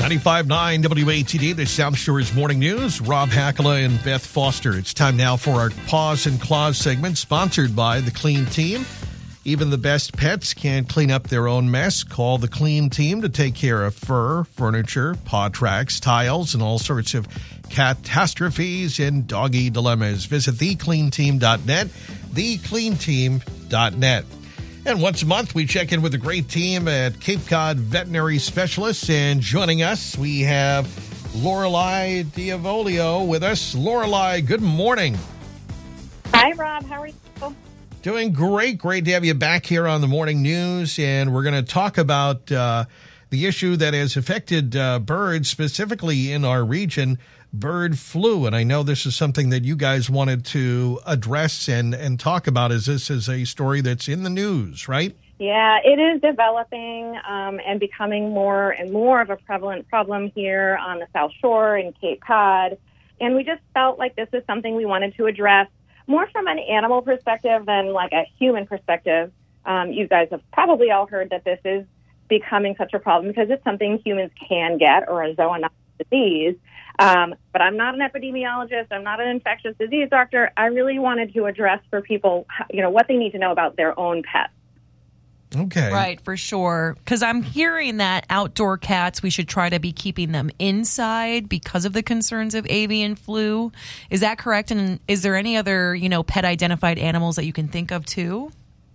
95.9 WATD, the South Shore's Morning News. Rob Hackala and Beth Foster. It's time now for our Paws and Claws segment, sponsored by The Clean Team. Even the best pets can't clean up their own mess. Call The Clean Team to take care of fur, furniture, paw tracks, tiles, and all sorts of catastrophes and doggy dilemmas. Visit thecleanteam.net, thecleanteam.net. And once a month, we check in with a great team at Cape Cod Veterinary Specialists. And joining us, we have Lorelei Diavolio with us. Lorelei, good morning. Hi, Rob. How are you? Doing great. Great to have you back here on the Morning News. And we're going to talk about the issue that has affected birds, specifically in our region, bird flu. And I know this is something that you guys wanted to address and talk about, as this is a story that's in the news, right? Yeah, it is developing and becoming more and more of a prevalent problem here on the South Shore in Cape Cod. And we just felt like this is something we wanted to address more from an animal perspective than like a human perspective. You guys have probably all heard that this is becoming such a problem because it's something humans can get, or a zoonotic disease. But I'm not an epidemiologist. I'm not an infectious disease doctor. I really wanted to address for people, what they need to know about their own pets. Okay. Right, for sure. Because I'm hearing that outdoor cats, we should try to be keeping them inside because of the concerns of avian flu. Is that correct? And is there any other, pet identified animals that you can think of too?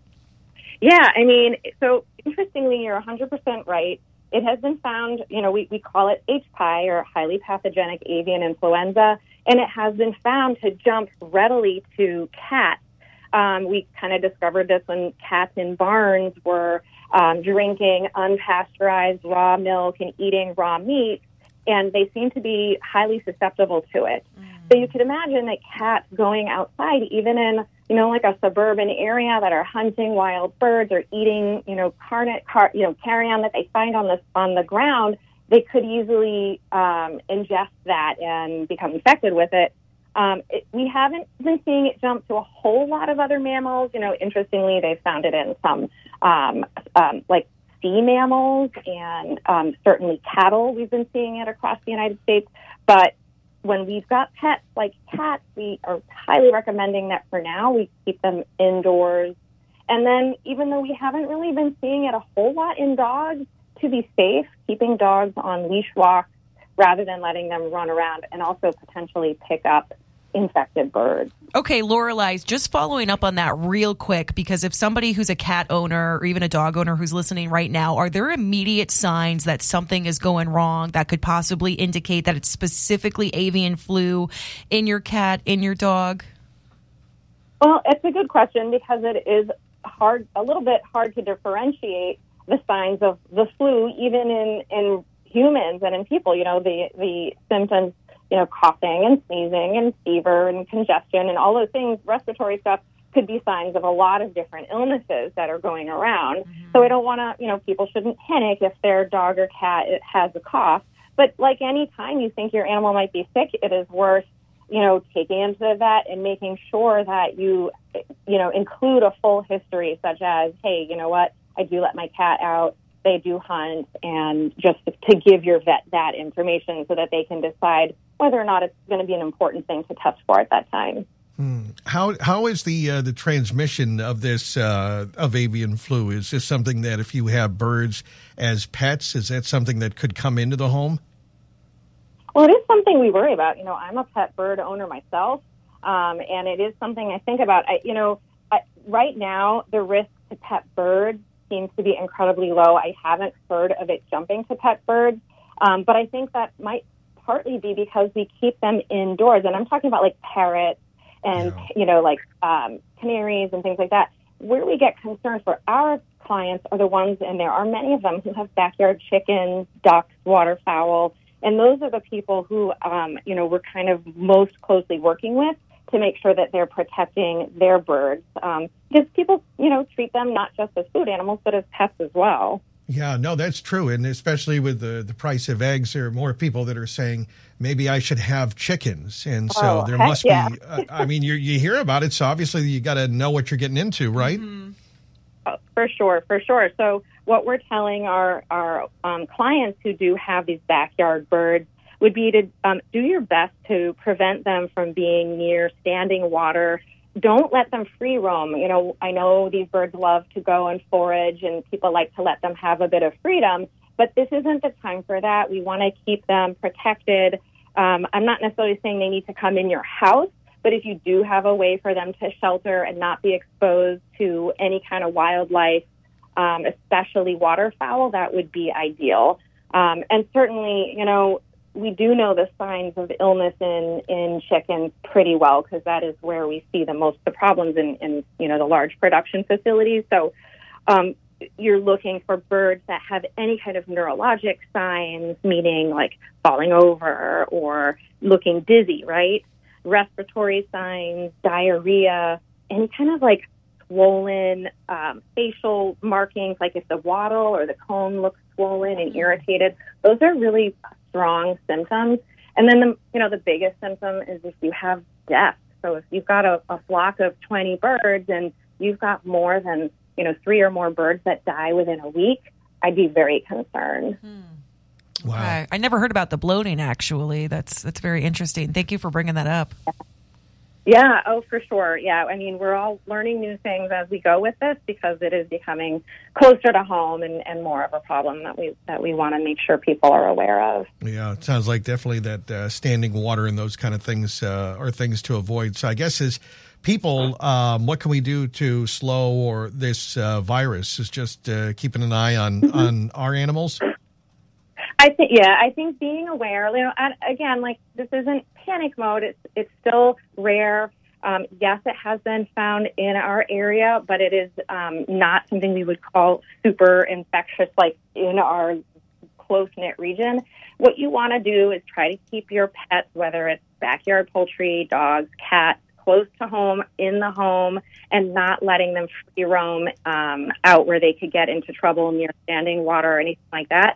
Yeah, so interestingly, you're 100% right. It has been found, we call it HPI, or highly pathogenic avian influenza, and it has been found to jump readily to cats. We kind of discovered this when cats in barns were drinking unpasteurized raw milk and eating raw meat, and they seem to be highly susceptible to it. So you could imagine that cats going outside, even in, like a suburban area that are hunting wild birds or eating, carrion that they find on the ground, they could easily ingest that and become infected with it. We haven't been seeing it jump to a whole lot of other mammals. Interestingly, they've found it in some like sea mammals and certainly cattle. We've been seeing it across the United States, but when we've got pets like cats, we are highly recommending that for now we keep them indoors. And then even though we haven't really been seeing it a whole lot in dogs, to be safe, keeping dogs on leash walks rather than letting them run around and also potentially pick up infected birds. Okay, Lorelei, just following up on that real quick, because if somebody who's a cat owner or even a dog owner who's listening right now, are there immediate signs that something is going wrong that could possibly indicate that it's specifically avian flu in your cat, in your dog? Well, it's a good question because it is a little bit hard to differentiate the signs of the flu, even in humans and in people. The symptoms, coughing and sneezing and fever and congestion and all those things, respiratory stuff, could be signs of a lot of different illnesses that are going around. Mm-hmm. So I don't want to, people shouldn't panic if their dog or cat has a cough. But like any time you think your animal might be sick, it is worth, taking into the vet and making sure that you include a full history, such as, hey, you know what, I do let my cat out, they do hunt, and just to give your vet that information so that they can decide whether or not it's going to be an important thing to test for at that time. How is the transmission of this of avian flu? Is this something that if you have birds as pets, is that something that could come into the home? Well, it is something we worry about. I'm a pet bird owner myself, and it is something I think about. Right now, the risk to pet birds seems to be incredibly low. I haven't heard of it jumping to pet birds, but I think that might partly be because we keep them indoors. And I'm talking about like parrots and, canaries and things like that. Where we get concerned for our clients are the ones, and there are many of them, who have backyard chickens, ducks, waterfowl. And those are the people who, we're kind of most closely working with to make sure that they're protecting their birds. Because people, treat them not just as food animals, but as pets as well. Yeah, no, that's true. And especially with the price of eggs, there are more people that are saying, maybe I should have chickens. And so there must be, you hear about it. So obviously you got to know what you're getting into, right? Mm-hmm. For sure. So what we're telling our clients who do have these backyard birds would be to do your best to prevent them from being near standing water. Don't let them free roam. You know, I know these birds love to go and forage, and people like to let them have a bit of freedom, but this isn't the time for that. We want to keep them protected. I'm not necessarily saying they need to come in your house, but if you do have a way for them to shelter and not be exposed to any kind of wildlife, especially waterfowl, that would be ideal. And certainly, you know, we do know the signs of illness in chickens pretty well, because that is where we see the most of the problems in you know, the large production facilities. So you're looking for birds that have any kind of neurologic signs, meaning like falling over or looking dizzy, right? Respiratory signs, diarrhea, any kind of like swollen facial markings, like if the wattle or the comb looks swollen and irritated. Those are really strong symptoms. And then the biggest symptom is if you have death. So if you've got a flock of 20 birds and you've got more than 3 or more birds that die within a week, I'd be very concerned. Wow. Okay. I never heard about the bloating, actually. That's very interesting. Thank you for bringing that up. Yeah, for sure. Yeah, I mean, we're all learning new things as we go with this, because it is becoming closer to home and more of a problem that we want to make sure people are aware of. Yeah, it sounds like definitely that standing water and those kind of things are things to avoid. So I guess as people, what can we do to slow or this virus? Is just keeping an eye on our animals? I think being aware, and again, like, this isn't panic mode. It's still rare. Yes, it has been found in our area, but it is not something we would call super infectious, like in our close-knit region. What you want to do is try to keep your pets, whether it's backyard poultry, dogs, cats, close to home, in the home, and not letting them free roam out where they could get into trouble near standing water or anything like that.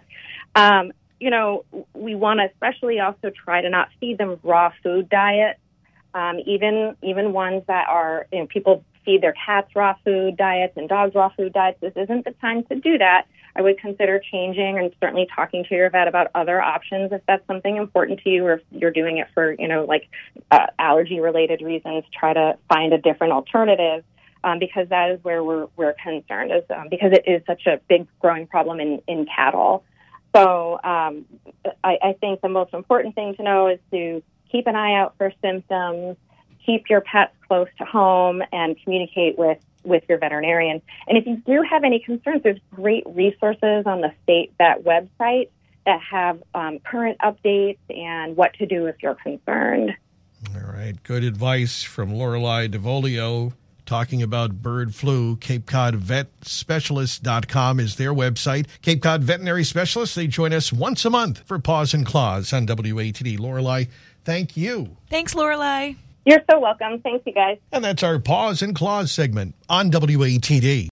We want to especially also try to not feed them raw food diets, even ones that are, people feed their cats raw food diets and dogs raw food diets. This isn't the time to do that. I would consider changing and certainly talking to your vet about other options if that's something important to you, or if you're doing it for, allergy-related reasons. Try to find a different alternative. Because that is where we're concerned, because it is such a big growing problem in cattle. So I think the most important thing to know is to keep an eye out for symptoms, keep your pets close to home, and communicate with your veterinarian. And if you do have any concerns, there's great resources on the state vet website that have current updates and what to do if you're concerned. All right. Good advice from Lorelei DeVolio. Talking about bird flu. Cape Cod Vet Specialist.com is their website. Cape Cod Veterinary Specialists, they join us once a month for Paws and Claws on WATD. Lorelei, thank you. Thanks, Lorelei. You're so welcome. Thanks, you guys. And that's our Paws and Claws segment on WATD.